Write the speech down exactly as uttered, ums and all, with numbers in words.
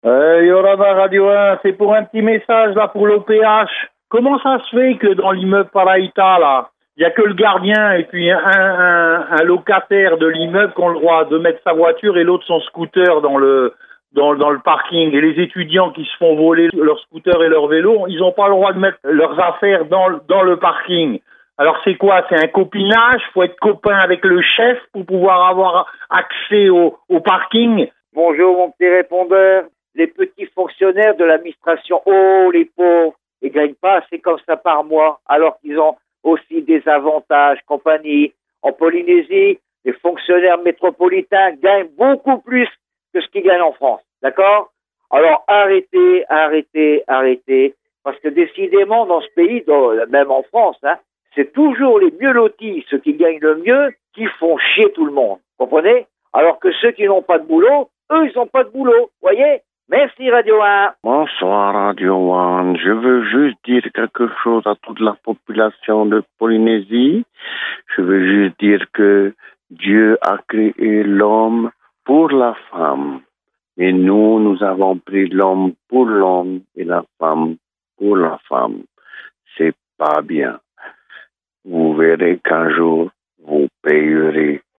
Euh, Yoraba Radio un, c'est pour un petit message là pour l'O P H. Comment ça se fait que dans l'immeuble Paraïta là, il y a que le gardien et puis un, un, un locataire de l'immeuble qui ont le droit de mettre sa voiture et l'autre son scooter dans le dans, dans le parking, et les étudiants qui se font voler leur scooter et leur vélo, ils n'ont pas le droit de mettre leurs affaires dans, dans le parking. Alors c'est quoi? C'est un copinage? Faut être copain avec le chef pour pouvoir avoir accès au, au parking? Bonjour mon petit répondeur. Les petits fonctionnaires de l'administration, oh les pauvres, ils gagnent pas assez comme ça par mois, alors qu'ils ont aussi des avantages, compagnie. En Polynésie, les fonctionnaires métropolitains gagnent beaucoup plus que ce qu'ils gagnent en France, d'accord? Alors arrêtez, arrêtez, arrêtez, parce que décidément dans ce pays, dans, même en France, hein, c'est toujours les mieux lotis, ceux qui gagnent le mieux, qui font chier tout le monde, comprenez? Alors que ceux qui n'ont pas de boulot, eux, ils n'ont pas de boulot, voyez? Merci Radio un. Bonsoir Radio un. Je veux juste dire quelque chose à toute la population de Polynésie. Je veux juste dire que Dieu a créé l'homme pour la femme. Et nous, nous avons pris l'homme pour l'homme et la femme pour la femme. C'est pas bien. Vous verrez qu'un jour, vous payerez